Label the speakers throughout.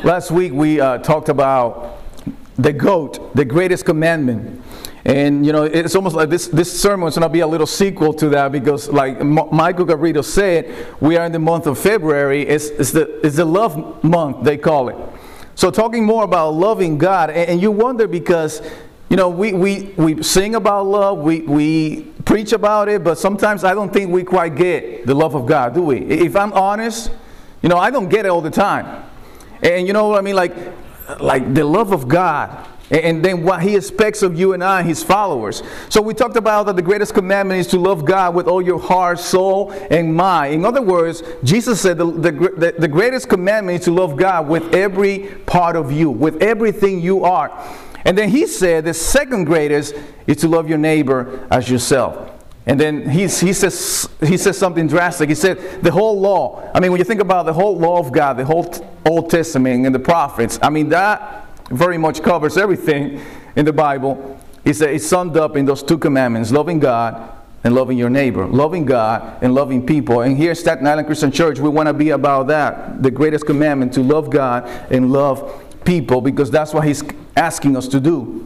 Speaker 1: Last week we talked about the GOAT, the greatest commandment. And, you know, it's almost like this sermon is going to be a little sequel to that because, like Michael Garrido said, we are in the month of February. It's the love month, they call it. So talking more about loving God. And you wonder because, you know, we sing about love, we preach about it, but sometimes I don't think we quite get the love of God, do we? If I'm honest, you know, I don't get it all the time. And you know what I mean? Like the love of God. And then what He expects of you and I, His followers. So we talked about that the greatest commandment is to love God with all your heart, soul, and mind. In other words, Jesus said the greatest commandment is to love God with every part of you, with everything you are. And then He said the second greatest is to love your neighbor as yourself. And then he says something drastic. He said the whole law. I mean, when you think about the whole law of God, the whole Old Testament and the prophets, I mean, that very much covers everything in the Bible. It's summed up in those two commandments, loving God and loving your neighbor. Loving God and loving people. And here at Staten Island Christian Church, we want to be about that. The greatest commandment, to love God and love people, because that's what He's asking us to do.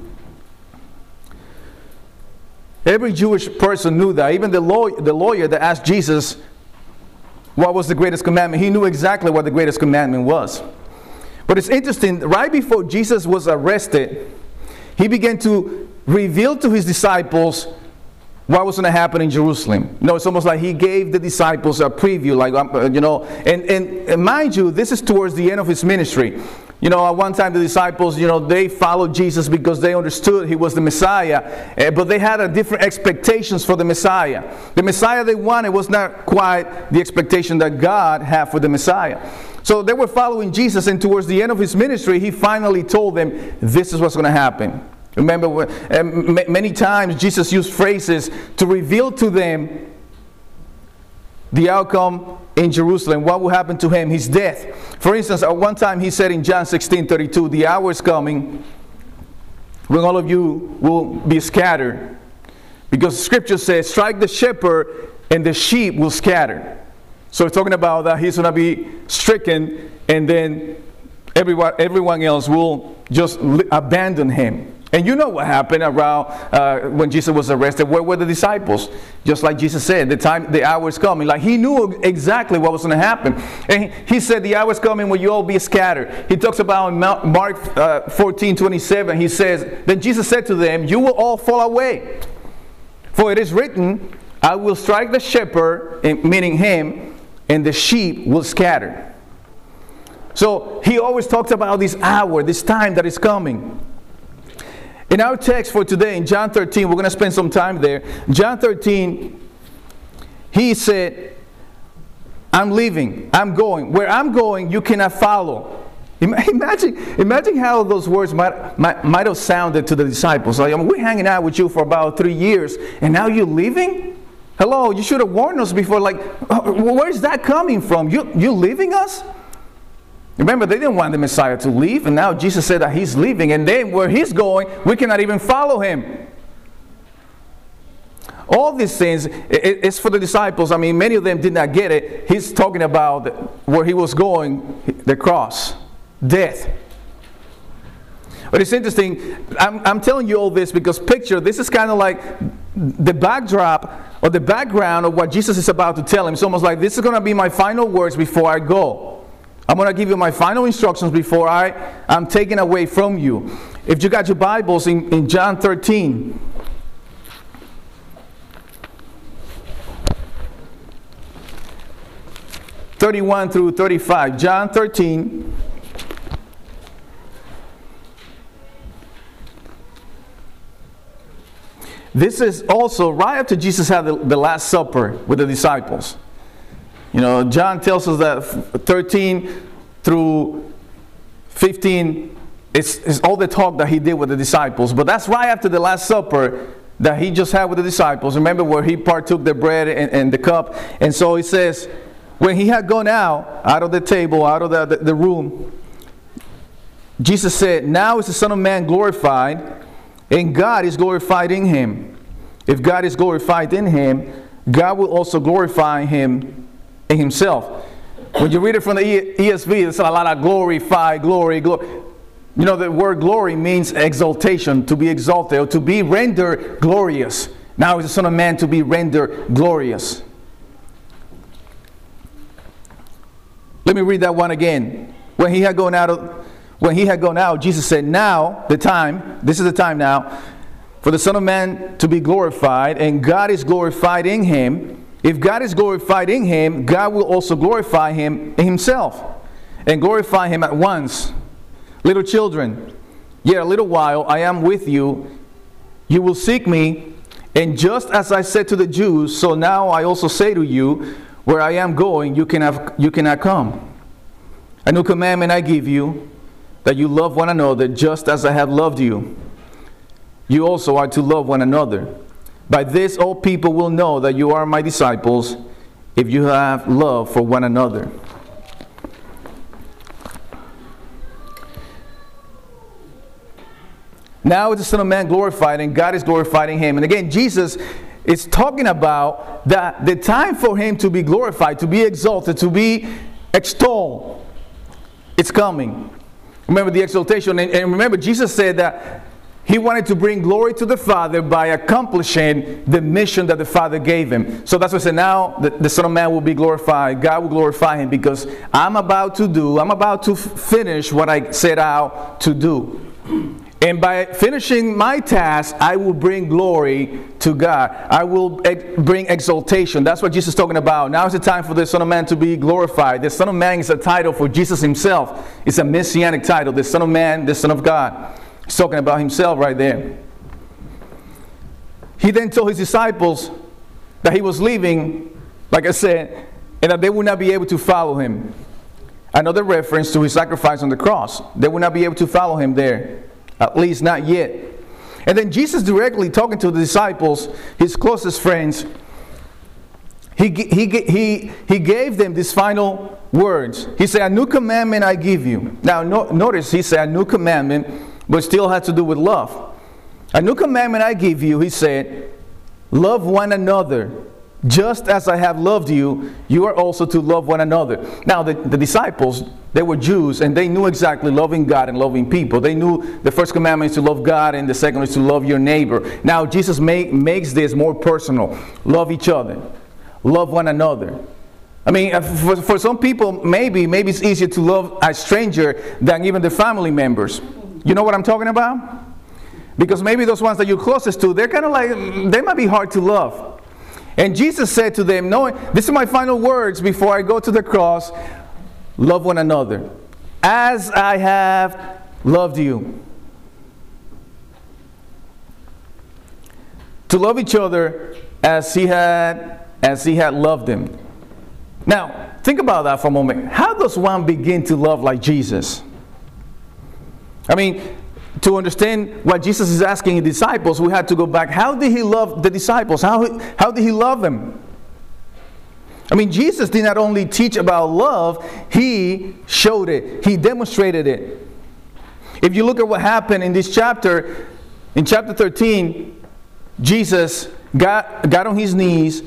Speaker 1: Every Jewish person knew that. Even the lawyer that asked Jesus what was the greatest commandment, he knew exactly what the greatest commandment was. But it's interesting, right before Jesus was arrested, He began to reveal to His disciples what was going to happen in Jerusalem. You know, it's almost like He gave the disciples a preview, like, you know, and mind you, this is towards the end of His ministry. You know, at one time the disciples, you know, they followed Jesus because they understood He was the Messiah, but they had different expectations for the Messiah. The Messiah they wanted was not quite the expectation that God had for the Messiah. So they were following Jesus, and towards the end of His ministry, He finally told them, this is what's going to happen. Remember, many times Jesus used phrases to reveal to them the outcome in Jerusalem, what will happen to Him, His death. For instance, at one time He said in John 16:32, the hour is coming when all of you will be scattered. Because Scripture says, strike the shepherd and the sheep will scatter. So it's talking about that He's going to be stricken, and then everyone else will just abandon Him. And you know what happened around when Jesus was arrested. Where were the disciples? Just like Jesus said, the hour is coming. Like He knew exactly what was going to happen. And He said the hour is coming when you all be scattered. He talks about in Mark 14:27. He says, then Jesus said to them, you will all fall away. For it is written, I will strike the shepherd, meaning Him, and the sheep will scatter. So He always talks about this hour, this time that is coming. In our text for today, in John 13, we're going to spend some time there. John 13, He said, I'm leaving, I'm going. Where I'm going, you cannot follow. Imagine how those words might have sounded to the disciples. Like, I mean, we're hanging out with you for about 3 years, and now you're leaving? Hello, you should have warned us before. Like, where's that coming from? You leaving us? Remember, they didn't want the Messiah to leave, and now Jesus said that He's leaving, and then where He's going, we cannot even follow Him. All these things, it's for the disciples. I mean, many of them did not get it. He's talking about where He was going, the cross, death. But it's interesting, I'm telling you all this because picture, this is kind of like the backdrop or the background of what Jesus is about to tell him. It's almost like, this is going to be my final words before I go. I'm going to give you my final instructions before I'm taken away from you. If you got your Bibles in John 13. (31 through 35). John 13. This is also right after Jesus had the Last Supper with the disciples. You know, John tells us that 13 through 15 is all the talk that He did with the disciples. But that's right after the Last Supper that He just had with the disciples. Remember where He partook the bread and the cup. And so He says, when He had gone out of the table, out of the room, Jesus said, now is the Son of Man glorified, and God is glorified in Him. If God is glorified in Him, God will also glorify Him in Himself. When you read it from the ESV, there's a lot of glorify, glory. You know, the word glory means exaltation, to be exalted, or to be rendered glorious. Now is the Son of Man to be rendered glorious. Let me read that one again. When he had gone out, Jesus said, now, this is the time now, for the Son of Man to be glorified, and God is glorified in him. If God is glorified in him, God will also glorify him in himself, and glorify him at once. Little children, yet a little while I am with you. You will seek me, and just as I said to the Jews, so now I also say to you, where I am going, you cannot come. A new commandment I give you, that you love one another just as I have loved you. You also are to love one another. By this all people will know that you are my disciples, if you have love for one another. Now is the Son of Man glorified, and God is glorified in him. And again, Jesus is talking about that the time for him to be glorified, to be exalted, to be extolled, it's coming. Remember the exaltation, and remember Jesus said that he wanted to bring glory to the Father by accomplishing the mission that the Father gave him. So that's what I said, now the Son of Man will be glorified. God will glorify him, because I'm about to finish what I set out to do. And by finishing my task, I will bring glory to God. I will bring exaltation. That's what Jesus is talking about. Now is the time for the Son of Man to be glorified. The Son of Man is a title for Jesus himself. It's a messianic title. The Son of Man, the Son of God. He's talking about himself right there. He then told his disciples that he was leaving, like I said, and that they would not be able to follow him. Another reference to his sacrifice on the cross. They would not be able to follow him there. At least not yet. And then Jesus directly talking to the disciples, his closest friends, he gave them these final words. He said, a new commandment I give you. Now notice he said a new commandment, but still had to do with love. A new commandment I give you, he said, love one another. Just as I have loved you, you are also to love one another. Now the disciples, they were Jews, and they knew exactly loving God and loving people. They knew the first commandment is to love God, and the second is to love your neighbor. Now Jesus makes this more personal. Love each other. Love one another. I mean, for some people, maybe it's easier to love a stranger than even the family members. You know what I'm talking about? Because maybe those ones that you're closest to, they're kind of like, they might be hard to love. And Jesus said to them, no, this is my final words before I go to the cross. Love one another as I have loved you. To love each other as he had loved them. Now, think about that for a moment. How does one begin to love like Jesus? I mean, to understand what Jesus is asking his disciples, we had to go back. How did he love the disciples? How did he love them? I mean, Jesus did not only teach about love, he showed it. He demonstrated it. If you look at what happened in this chapter, in chapter 13, Jesus got on his knees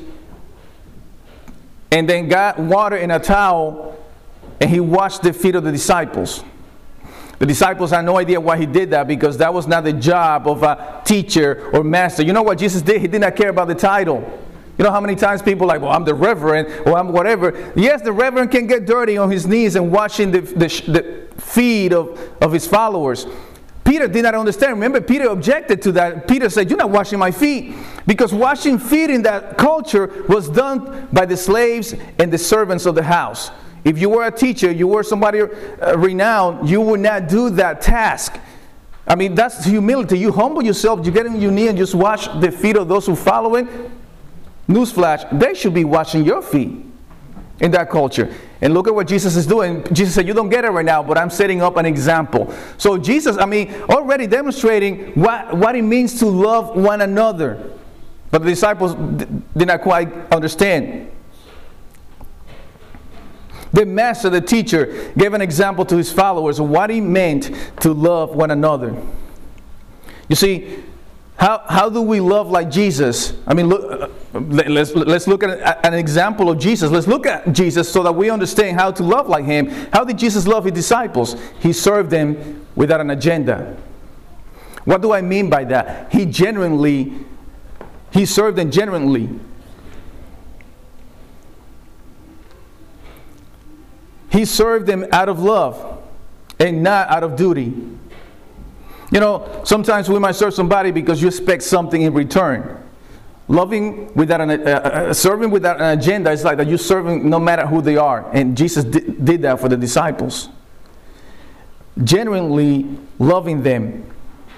Speaker 1: and then got water in a towel, and he washed the feet of the disciples. The disciples had no idea why he did that, because that was not the job of a teacher or master. You know what Jesus did? He did not care about the title. You know how many times people are like, well, I'm the reverend, or I'm whatever. Yes, the reverend can get dirty on his knees and washing the feet of his followers. Peter did not understand. Remember, Peter objected to that. Peter said, you're not washing my feet. Because washing feet in that culture was done by the slaves and the servants of the house. If you were a teacher, you were somebody renowned, you would not do that task. I mean, that's humility. You humble yourself, you get on your knee and just wash the feet of those who follow it. Newsflash, they should be washing your feet in that culture. And look at what Jesus is doing. Jesus said, you don't get it right now, but I'm setting up an example. So Jesus, already demonstrating what it means to love one another. But the disciples did not quite understand. The master, the teacher, gave an example to his followers of what he meant to love one another. You see, How do we love like Jesus? I mean, look, let's look at an example of Jesus. Let's look at Jesus so that we understand how to love like him. How did Jesus love his disciples? He served them without an agenda. What do I mean by that? He served them genuinely. He served them out of love and not out of duty. You know, sometimes we might serve somebody because you expect something in return. Serving without an agenda is like that you're serving no matter who they are. And Jesus did that for the disciples. Genuinely loving them.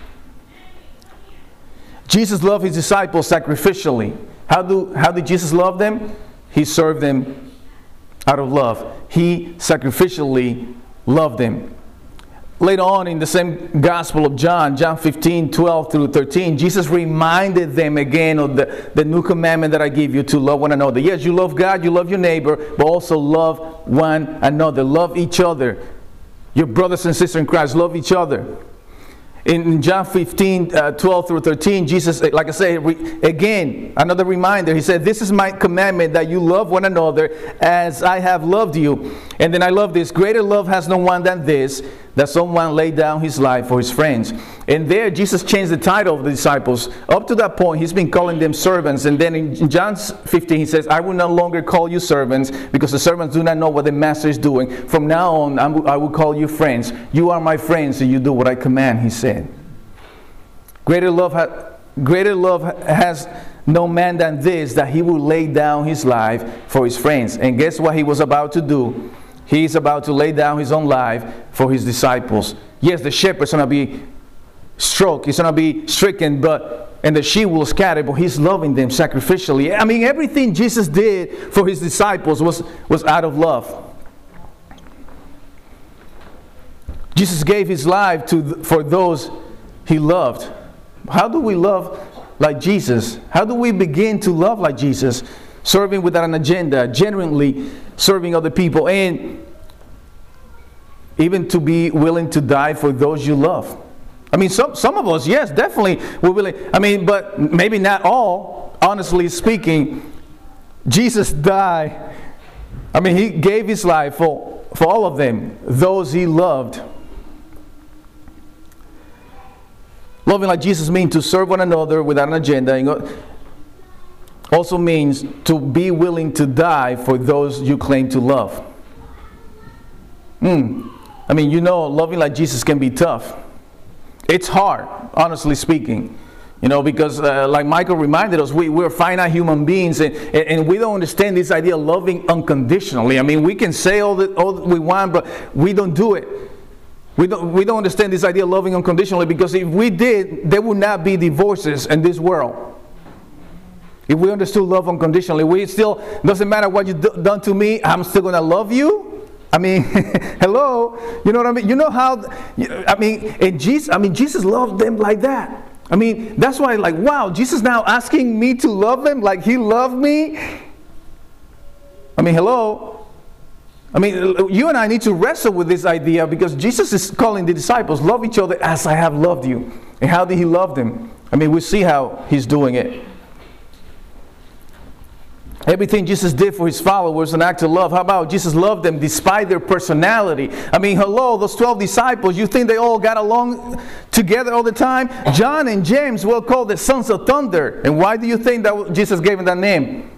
Speaker 1: Jesus loved his disciples sacrificially. How did Jesus love them? He served them out of love. He sacrificially loved them. Later on in the same Gospel of John 15, 12 through 13, Jesus reminded them again of the new commandment that I give you, to love one another. Yes, you love God, you love your neighbor, but also love one another. Love each other. Your brothers and sisters in Christ, love each other. In John 15, 12 through 13, Jesus, like I say, again, another reminder. He said, this is my commandment, that you love one another as I have loved you. And then I love this. Greater love has no one than this, that someone laid down his life for his friends. And there, Jesus changed the title of the disciples. Up to that point, he's been calling them servants. And then in John 15, he says, I will no longer call you servants, because the servants do not know what the master is doing. From now on, I will call you friends. You are my friends, and you do what I command, he said. Greater love has no man than this, that he will lay down his life for his friends. And guess what he was about to do? He's about to lay down his own life for his disciples. Yes, the shepherd's going to be struck, he's going to be stricken, and the sheep will scatter, but he's loving them sacrificially. I mean, everything Jesus did for his disciples was out of love. Jesus gave his life for those he loved. How do we love like Jesus? How do we begin to love like Jesus? Serving without an agenda, genuinely serving other people, and even to be willing to die for those you love. I mean, some of us, yes, definitely we're willing. I mean, but maybe not all. Honestly speaking, Jesus died. I mean, he gave his life for all of them, those he loved. Loving like Jesus means to serve one another without an agenda. Also means to be willing to die for those you claim to love. I mean, you know, loving like Jesus can be tough. It's hard, honestly speaking. You know, because like Michael reminded us, we're finite human beings, and we don't understand this idea of loving unconditionally. I mean, we can say all that we want, but we don't do it. We don't understand this idea of loving unconditionally, because if we did, there would not be divorces in this world. If we understood love unconditionally, we still, doesn't matter what you've done to me, I'm still going to love you. I mean, hello, you know what I mean? You know how, I mean, Jesus loved them like that. I mean, that's why, like, wow, Jesus now asking me to love him like he loved me. I mean, hello. I mean, you and I need to wrestle with this idea, because Jesus is calling the disciples, love each other as I have loved you. And how did he love them? I mean, we see how he's doing it. Everything Jesus did for his followers, an act of love. How about Jesus loved them despite their personality? I mean, hello, those 12 disciples, you think they all got along together all the time? John and James were called the sons of thunder. And why do you think that Jesus gave them that name?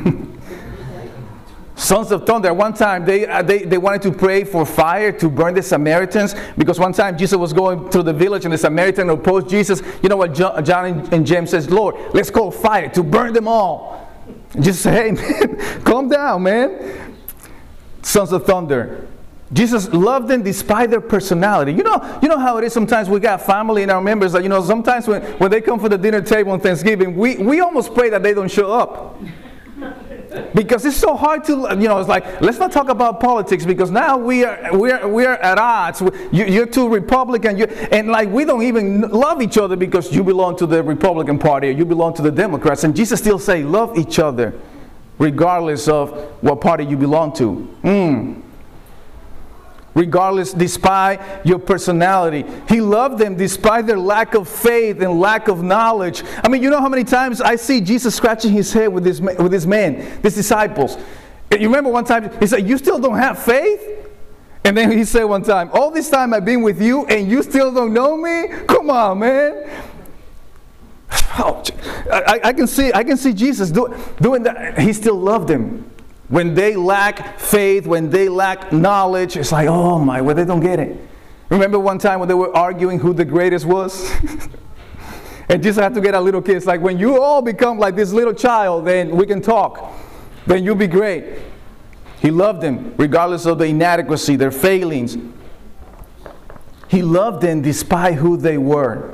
Speaker 1: Sons of thunder. One time they wanted to pray for fire to burn the Samaritans, because one time Jesus was going through the village and the Samaritan opposed Jesus. You know what John and James says? Lord, let's call fire to burn them all. Jesus said, hey man, calm down, man. Sons of thunder. Jesus loved them despite their personality. You know how it is sometimes we got family in our members that, you know, sometimes when they come for the dinner table on Thanksgiving, we almost pray that they don't show up. Because it's so hard to, you know, it's like, let's not talk about politics, because now we are at odds. You're too Republican, and like we don't even love each other because you belong to the Republican Party or you belong to the Democrats. And Jesus still say, love each other regardless of what party you belong to. regardless, despite your personality. He loved them despite their lack of faith and lack of knowledge. I mean, you know how many times I see Jesus scratching his head with these disciples. You remember one time, he said, you still don't have faith? And then he said one time, all this time I've been with you and you still don't know me? Come on, man. Oh, I can see Jesus doing that. He still loved them. When they lack faith, when they lack knowledge, it's like, oh my, well, they don't get it. Remember one time when they were arguing who the greatest was? And Jesus had to get a little kid. It's like, when you all become like this little child, then we can talk. Then you'll be great. He loved them regardless of the inadequacy, their failings. He loved them despite who they were.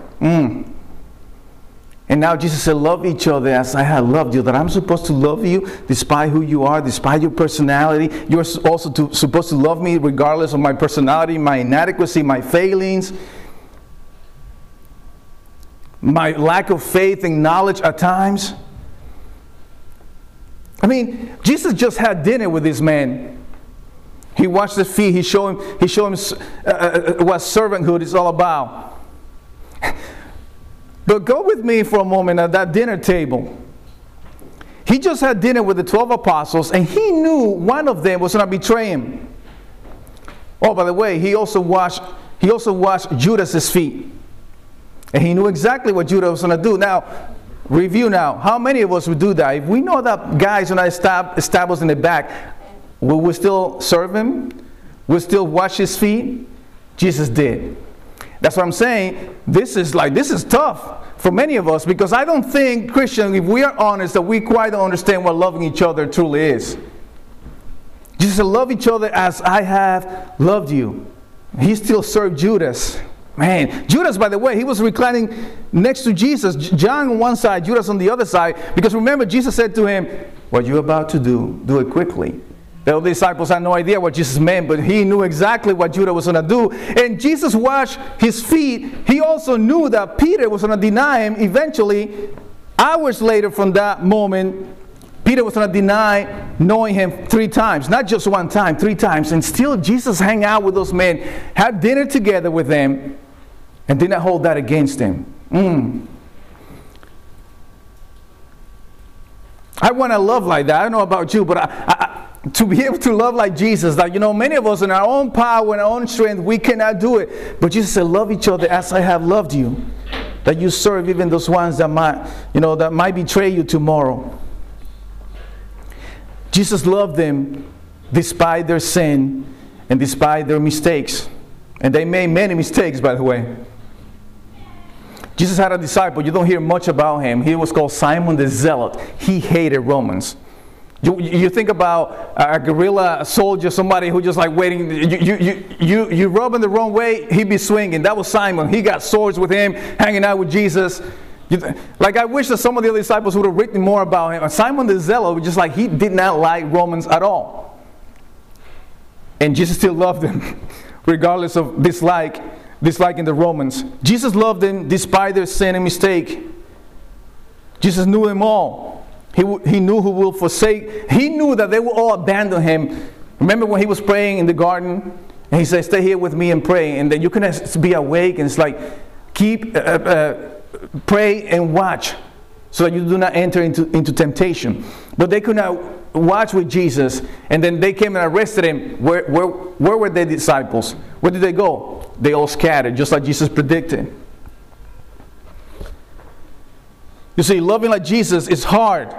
Speaker 1: And now Jesus said, love each other as I have loved you. That I'm supposed to love you despite who you are, despite your personality. You're also supposed to love me regardless of my personality, my inadequacy, my failings, my lack of faith and knowledge at times. I mean, Jesus just had dinner with this man. He washed his feet. He showed him what servanthood is all about. But go with me for a moment at that dinner table. He just had dinner with the 12 apostles, and he knew one of them was going to betray him. Oh, by the way, he also washed Judas's feet. And he knew exactly what Judas was going to do. Now, review now. How many of us would do that? If we know that guys are not established in the back, will we still serve him? Will we still wash his feet? Jesus did. That's what I'm saying. This is tough for many of us, because I don't think, Christian, if we are honest, that we quite don't understand what loving each other truly is. Jesus said, love each other as I have loved you. He still served Judas. Man, Judas, by the way, he was reclining next to Jesus. John on one side, Judas on the other side. Because remember, Jesus said to him, what you're about to do it quickly. The other disciples had no idea what Jesus meant, but he knew exactly what Judas was going to do. And Jesus washed his feet. He also knew that Peter was going to deny him eventually. Hours later from that moment, Peter was going to deny knowing him 3 times. Not just one time, 3 times. And still Jesus hung out with those men, had dinner together with them, and did not hold that against him. I want to love like that. I don't know about you, but to be able to love like Jesus, that, many of us in our own power and our own strength, we cannot do it. But Jesus said, love each other as I have loved you. That you serve even those ones that might betray you tomorrow. Jesus loved them despite their sin and despite their mistakes. And they made many mistakes, by the way. Jesus had a disciple. You don't hear much about him. He was called Simon the Zealot. He hated Romans. You think about a guerrilla soldier, somebody who just like waiting. You rub him the wrong way, he'd be swinging. That was Simon. He got swords with him, hanging out with Jesus. Like, I wish that some of the other disciples would have written more about him. Simon the Zealot was just like, he did not like Romans at all. And Jesus still loved them, regardless of disliking the Romans. Jesus loved them despite their sin and mistake. Jesus knew them all. He knew who will forsake. He knew that they will all abandon him. Remember when he was praying in the garden, and he said, stay here with me and pray. And then you can be awake, and it's like, keep pray and watch, so that you do not enter into temptation. But they could not watch with Jesus, and then they came and arrested him. Where were their disciples? Where did they go? They all scattered, just like Jesus predicted. You see, loving like Jesus is hard.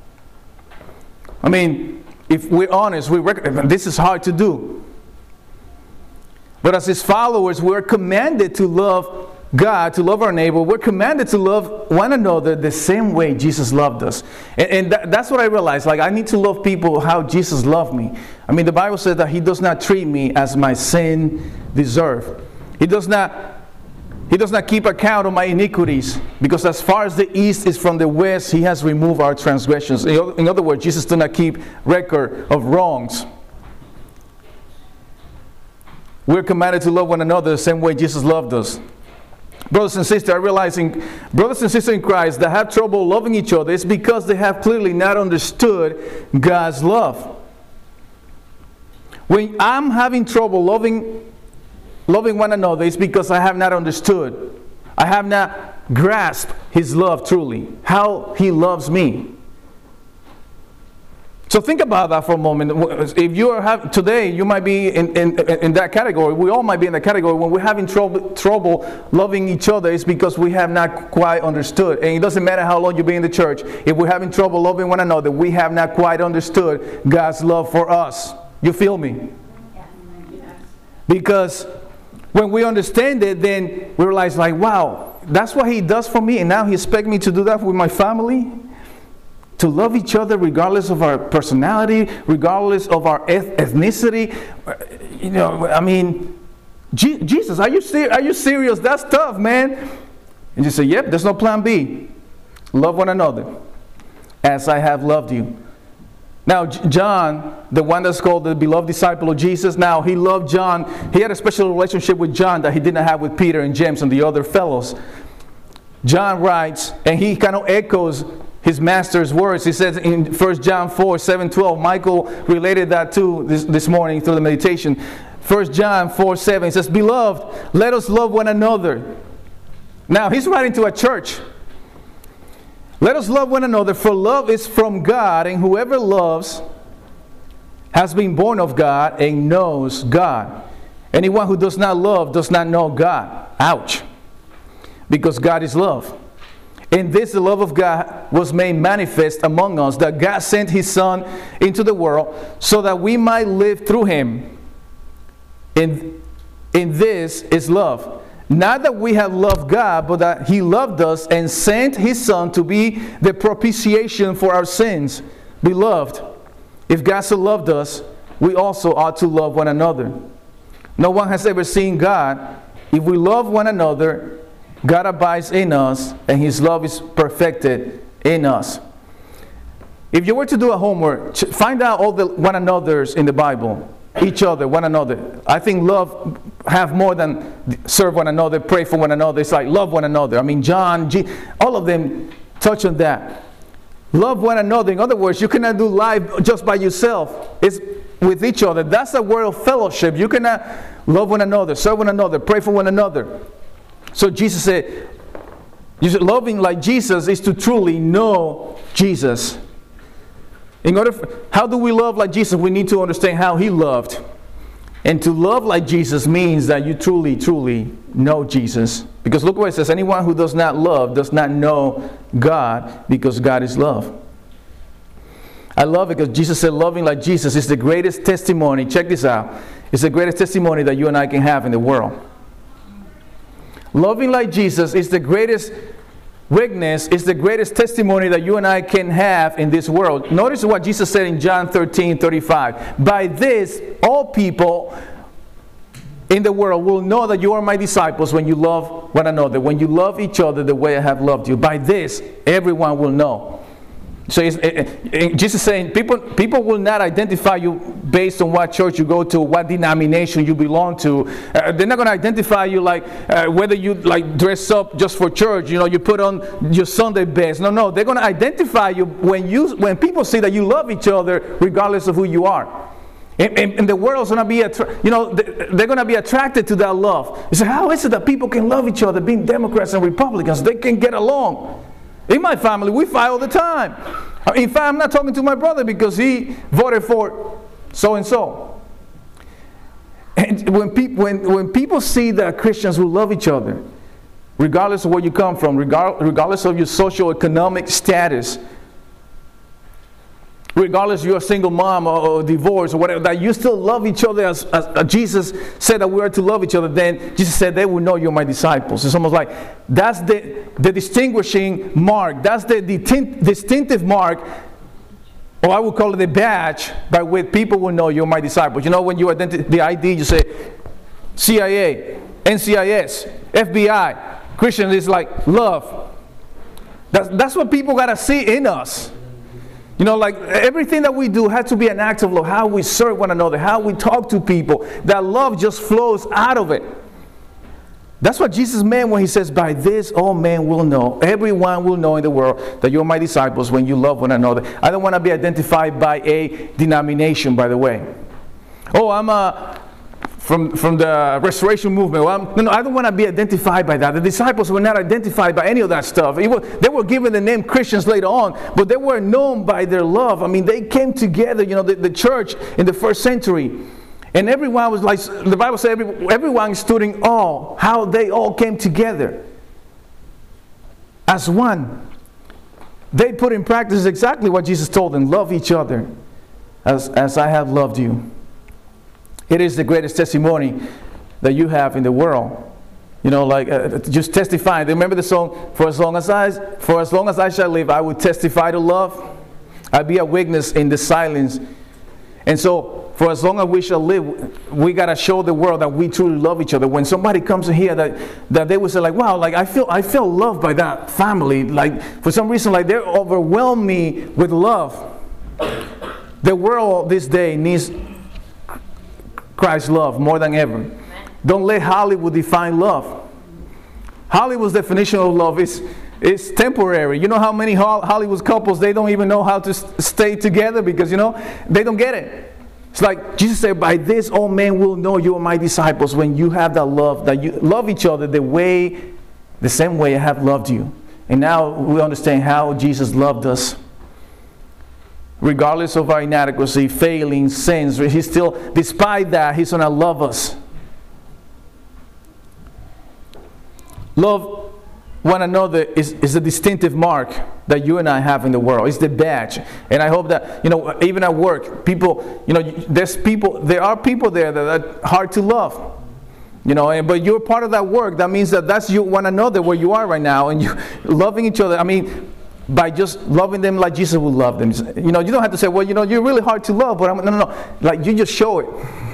Speaker 1: I mean, if we're honest, this is hard to do. But as his followers, we're commanded to love God, to love our neighbor. We're commanded to love one another the same way Jesus loved us. And that's what I realized. Like, I need to love people how Jesus loved me. I mean, the Bible says that he does not treat me as my sin deserve. He does not keep account of my iniquities, because as far as the east is from the west, he has removed our transgressions. In other words, Jesus does not keep record of wrongs. We're commanded to love one another the same way Jesus loved us. Brothers and sisters, I'm realizing, brothers and sisters in Christ that have trouble loving each other, it's because they have clearly not understood God's love. When I'm having trouble loving one another, it's because I have not understood. I have not grasped His love truly, how He loves me. So think about that for a moment. If you are today, you might be in that category. We all might be in that category. When we're having trouble loving each other, it's because we have not quite understood. And it doesn't matter how long you've been in the church. If we're having trouble loving one another, we have not quite understood God's love for us. You feel me? Because when we understand it, then we realize, like, wow, that's what He does for me, and now He expects me to do that with my family? To love each other regardless of our personality, regardless of our ethnicity. You know, I mean, Jesus, are you serious? That's tough, man. And you say, yep, there's no plan B. Love one another as I have loved you. Now, John, the one that's called the beloved disciple of Jesus, now he loved John. He had a special relationship with John that he didn't have with Peter and James and the other fellows. John writes, and he kind of echoes his master's words. He says in 1 John 4, 7, 12, Michael related that too this morning through the meditation. 1 John 4, 7, he says, beloved, let us love one another. Now, he's writing to a church. Let us love one another, for love is from God, and whoever loves has been born of God and knows God. Anyone who does not love does not know God. Ouch. Because God is love. In this, the love of God was made manifest among us, that God sent His Son into the world so that we might live through Him. In this is love. Not that we have loved God, but that He loved us and sent His Son to be the propitiation for our sins. Beloved, if God so loved us, we also ought to love one another. No one has ever seen God. If we love one another, God abides in us, and His love is perfected in us. If you were to do a homework, find out all the one another's in the Bible. Each other, one another. I think love have more than serve one another, pray for one another. It's like love one another. I mean, John, all of them touch on that. Love one another. In other words, you cannot do life just by yourself. It's with each other. That's a word of fellowship. You cannot love one another, serve one another, pray for one another. So Jesus said, loving like Jesus is to truly know Jesus. How do we love like Jesus? We need to understand how He loved. And to love like Jesus means that you truly, truly know Jesus. Because look what it says, anyone who does not love does not know God, because God is love. I love it because Jesus said loving like Jesus is the greatest testimony. Check this out. It's the greatest testimony that you and I can have in the world. Loving like Jesus is the greatest witness, is the greatest testimony that you and I can have in this world. Notice what Jesus said in John 13:35. By this, all people in the world will know that you are my disciples when you love one another, when you love each other the way I have loved you. By this, everyone will know. So Jesus is saying people will not identify you based on what church you go to, what denomination you belong to. They're not going to identify you like whether you like dress up just for church. You know, you put on your Sunday best. No. They're going to identify you when people see that you love each other regardless of who you are. And the world's going to be, they're going to be attracted to that love. You say, how is it that people can love each other, being Democrats and Republicans? They can get along. In my family, we fight all the time. In fact, I'm not talking to my brother because he voted for so-and-so. And when people see that Christians will love each other, regardless of where you come from, regardless of your socioeconomic status, regardless if you're a single mom or divorced or whatever, that you still love each other as Jesus said that we are to love each other, then Jesus said they will know you're my disciples. It's almost like that's the distinguishing mark. That's the distinctive mark, or I would call it the badge by which people will know you're my disciples. You know, when you identify the ID, you say CIA, NCIS, FBI. Christian is like love. That's what people got to see in us. You know, like everything that we do has to be an act of love. How we serve one another, how we talk to people. That love just flows out of it. That's what Jesus meant when He says, by this all men will know, everyone will know in the world that you're my disciples when you love one another. I don't want to be identified by a denomination, by the way. Oh, I'm from the Restoration Movement. Well, no, I don't want to be identified by that. The disciples were not identified by any of that stuff. They were given the name Christians later on, but they were known by their love. I mean, they came together, the church in the first century. And everyone was like, the Bible said everyone stood in awe, how they all came together as one. They put in practice exactly what Jesus told them: love each other as I have loved you. It is the greatest testimony that you have in the world. Just testifying. Remember the song, for as long as I shall live, I will testify to love. I'll be a witness in the silence. And so, for as long as we shall live, we got to show the world that we truly love each other. When somebody comes in here, that they will say, like, wow, like I feel loved by that family. Like, for some reason, like, they overwhelm me with love. The world this day needs Christ's love more than ever. Don't let Hollywood define love. Hollywood's definition of love is temporary. You know how many Hollywood couples, they don't even know how to stay together because, they don't get it. It's like Jesus said, by this all men will know you are my disciples, when you have that love, that you love each other the same way I have loved you. And now we understand how Jesus loved us. Regardless of our inadequacy, failings, sins, He still, despite that, He's going to love us. Love one another is a distinctive mark that you and I have in the world. It's the badge. And I hope that, even at work, there are people there that are hard to love. But you're part of that work. That means that's you, one another, where you are right now, and you loving each other. I mean, by just loving them like Jesus would love them. You don't have to say, well, you're really hard to love, but no. Like, you just show it.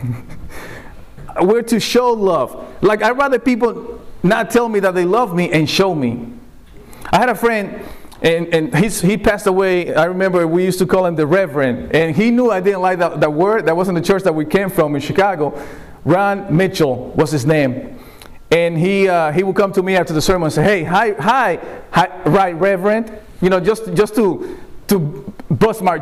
Speaker 1: We're to show love. Like, I'd rather people not tell me that they love me and show me. I had a friend, and he passed away. I remember we used to call him the Reverend, and he knew I didn't like that word. That wasn't the church that we came from in Chicago. Ron Mitchell was his name. And he would come to me after the sermon and say, hey, hi, right, Reverend. Just to bust my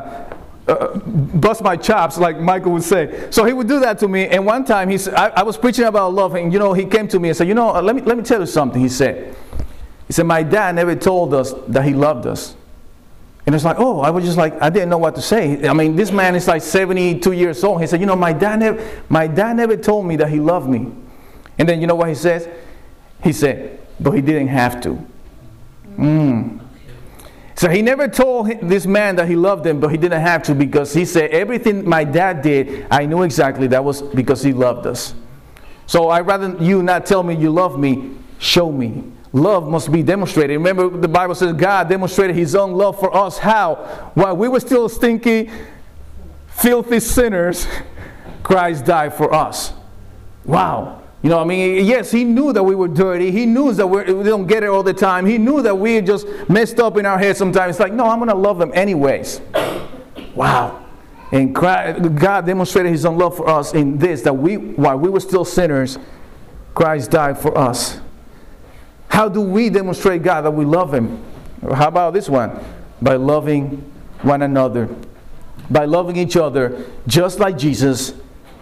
Speaker 1: chops, like Michael would say. So he would do that to me. And one time I was preaching about love, and he came to me and said, let me tell you something. He said, my dad never told us that he loved us. And it's like, oh, I was just like, I didn't know what to say. I mean, this man is like 72 years old. He said, my dad never told me that he loved me. And then you know what he says? He said, but he didn't have to. So he never told this man that he loved him, but he didn't have to, because he said, everything my dad did, I knew exactly that was because he loved us. So I'd rather you not tell me you love me, show me. Love must be demonstrated. Remember, the Bible says God demonstrated His own love for us. How? While we were still stinky, filthy sinners, Christ died for us. Wow. Yes, He knew that we were dirty. He knew that we don't get it all the time. He knew that we just messed up in our heads sometimes. It's like, no, I'm going to love them anyways. Wow. And God demonstrated His own love for us in this, that while we were still sinners, Christ died for us. How do we demonstrate God that we love Him? How about this one? By loving one another. By loving each other just like Jesus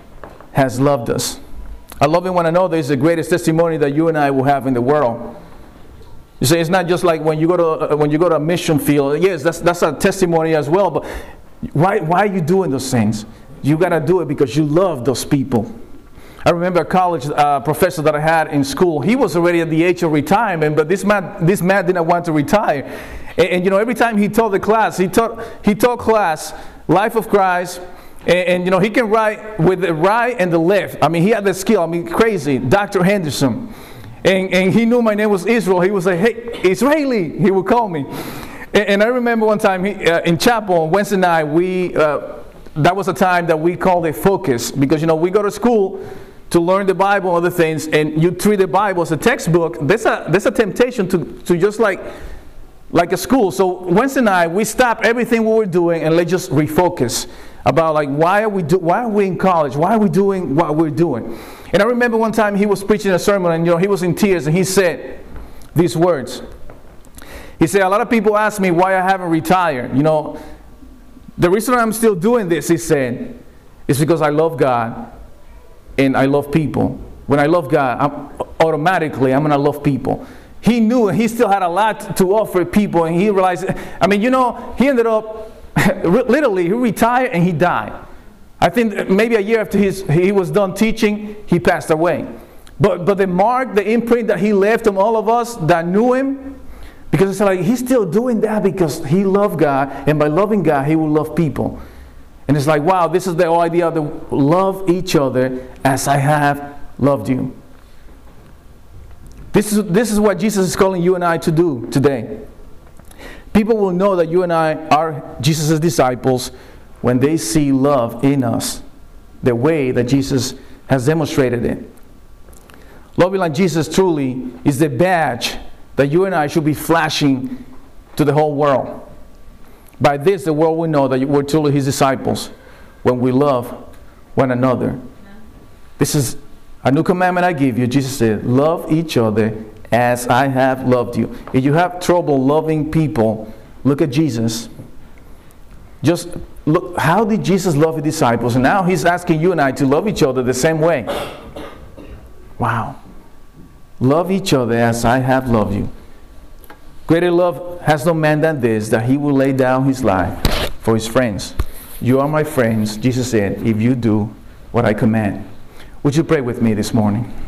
Speaker 1: has loved us. Loving one another is the greatest testimony that you and I will have in the world. You say it's not just like when you go to a mission field. Yes, that's a testimony as well. But why are you doing those things? You got to do it because you love those people. I remember a college professor that I had in school. He was already at the age of retirement, but this man didn't want to retire. And every time he taught the class, he taught class Life of Christ. And he can write with the right and the left. I mean, he had the skill. I mean, crazy. Dr. Henderson. And he knew my name was Israel. He would say, hey, Israeli, he would call me. And I remember one time in chapel on Wednesday night, that was a time that we called a focus. Because, we go to school to learn the Bible and other things, and you treat the Bible as a textbook. There's a temptation to just like a school. So Wednesday night, we stop everything we were doing and let's just refocus about like why are we in college? Why are we doing what we're doing? And I remember one time he was preaching a sermon, and he was in tears, and he said these words. He said, a lot of people ask me why I haven't retired. The reason I'm still doing this, he said, It's because I love God and I love people. When I love God, I'm going to love people. He knew, and he still had a lot to offer people, and he realized, I mean, you know, he ended up, literally, he retired and he died. I think maybe a year after he was done teaching, he passed away. But the mark, the imprint that he left on all of us that knew him, because it's like he's still doing that because he loved God, and by loving God, he will love people. And it's like, wow, this is the whole idea of the love each other as I have loved you. This is what Jesus is calling you and I to do today. People will know that you and I are Jesus' disciples when they see love in us, the way that Jesus has demonstrated it. Loving like Jesus truly is the badge that you and I should be flashing to the whole world. By this, the world will know that we're truly his disciples when we love one another. This is a new commandment I give you. Jesus said, love each other as I have loved you. If you have trouble loving people, look at Jesus. Just look, how did Jesus love his disciples? And now he's asking you and I to love each other the same way. Wow. Love each other as I have loved you. Greater love has no man than this, that he will lay down his life for his friends. You are my friends, Jesus said, if you do what I command. Would you pray with me this morning?